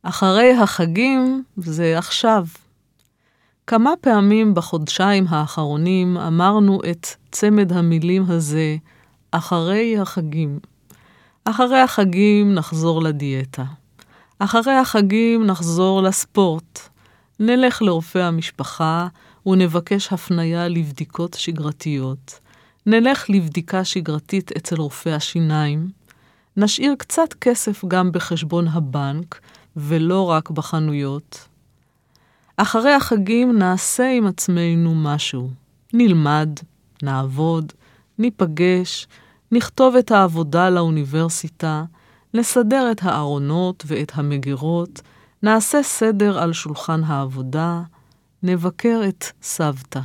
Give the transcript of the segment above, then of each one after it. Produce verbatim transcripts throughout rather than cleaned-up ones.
אחרי החגים זה עכשיו. כמה פעמים בחודשיים האחרונים אמרנו את צמד המילים הזה, אחרי החגים. אחרי החגים נחזור לדיאטה. אחרי החגים נחזור לספורט. נלך לרופא המשפחה ונבקש הפניה לבדיקות שגרתיות. נלך לבדיקה שגרתית אצל רופא השיניים. נשאיר קצת כסף גם בחשבון הבנק ולא רק בחנויות. אחרי החגים נעשה עם עצמנו משהו. נלמד, נעבוד, ניפגש, נכתוב את העבודה לאוניברסיטה, נסדר את הארונות ואת המגירות, נעשה סדר על שולחן העבודה, נבקר את סבתא.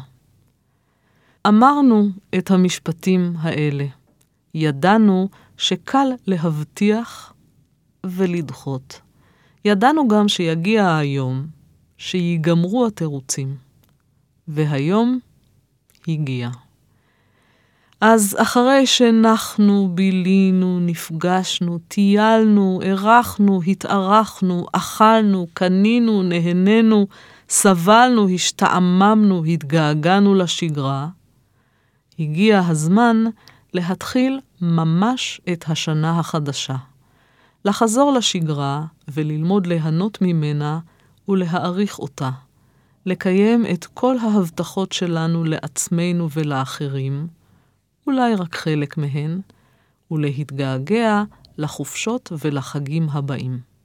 אמרנו את המשפטים האלה. ידענו שקל להבטיח ולדחות. ידענו גם שיגיע היום, שיגמרו התירוצים. והיום הגיע. אז אחרי שנחנו, בילינו, נפגשנו, טיילנו, ערכנו, התארחנו, אכלנו, קנינו, נהנינו, סבלנו, השתעממנו, התגעגענו לשגרה, הגיע הזמן להתחיל ממש את השנה החדשה. לחזור לשגרה וללמוד ליהנות ממנה ולהעריך אותה. לקיים את כל ההבטחות שלנו לעצמנו ולאחרים, אולי רק חלק מהן, ולהתגעגע לחופשות ולחגים הבאים.